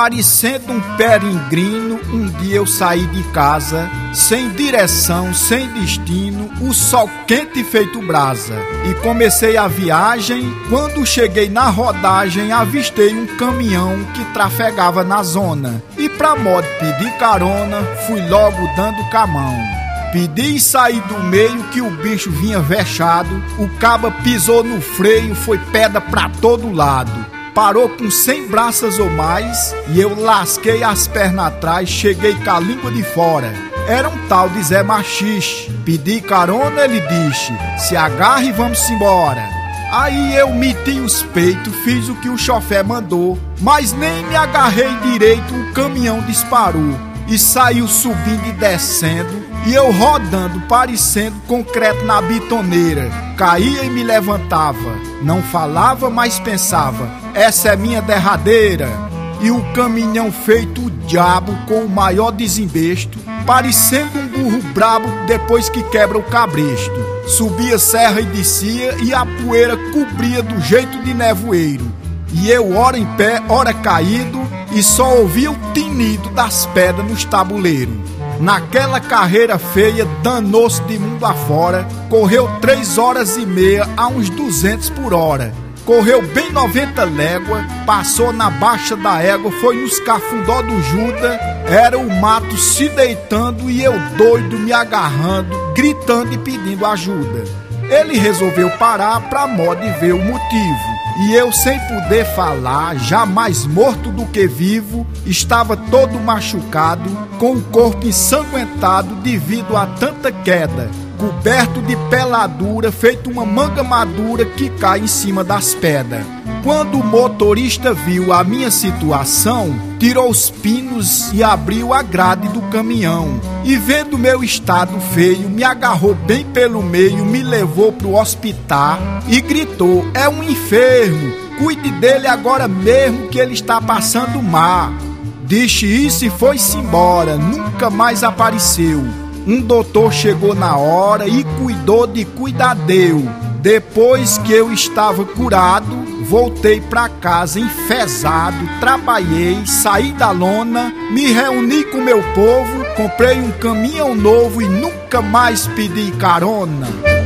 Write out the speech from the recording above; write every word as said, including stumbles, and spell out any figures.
Parecendo um peregrino, um dia eu saí de casa, sem direção, sem destino, o sol quente feito brasa. E comecei a viagem, quando cheguei na rodagem, avistei um caminhão que trafegava na zona. E pra modo pedir carona, fui logo dando camão. Pedi e saí do meio que o bicho vinha vexado, o caba pisou no freio, foi pedra pra todo lado. Parou com cem braças ou mais e eu lasquei as pernas atrás, cheguei com a língua de fora. Era um tal de Zé Machixe. Pedi carona, ele disse, se agarre e vamos embora. Aí eu meti os peitos, fiz o que o chofer mandou, mas nem me agarrei direito, o caminhão disparou e saiu subindo e descendo, e eu rodando, parecendo concreto na bitoneira. Caía e me levantava, não falava, mas pensava, essa é minha derradeira. E o caminhão feito o diabo com o maior desembesto, parecendo um burro brabo depois que quebra o cabresto. Subia serra e descia, e a poeira cobria do jeito de nevoeiro. E eu ora em pé, ora caído, e só ouvia o tinido das pedras nos tabuleiros. Naquela carreira feia, danou-se de mundo afora, correu três horas e meia a uns duzentos por hora. Correu bem noventa léguas, passou na baixa da égua, foi nos cafundó do Juda, era o mato se deitando e eu doido me agarrando, gritando e pedindo ajuda. Ele resolveu parar pra modo de ver o motivo. E eu, sem poder falar, já mais morto do que vivo, estava todo machucado, com o corpo ensanguentado devido a tanta queda, coberto de peladura, feito uma manga madura que cai em cima das pedras. Quando o motorista viu a minha situação, tirou os pinos e abriu a grade do caminhão. E vendo meu estado feio, me agarrou bem pelo meio, me levou pro hospital e gritou, é um enfermo, cuide dele agora mesmo que ele está passando mal. Disse isso e foi-se embora, nunca mais apareceu. Um doutor chegou na hora e cuidou de cuidadeu. Depois que eu estava curado, voltei pra casa enfesado, trabalhei, saí da lona, me reuni com meu povo, comprei um caminhão novo e nunca mais pedi carona.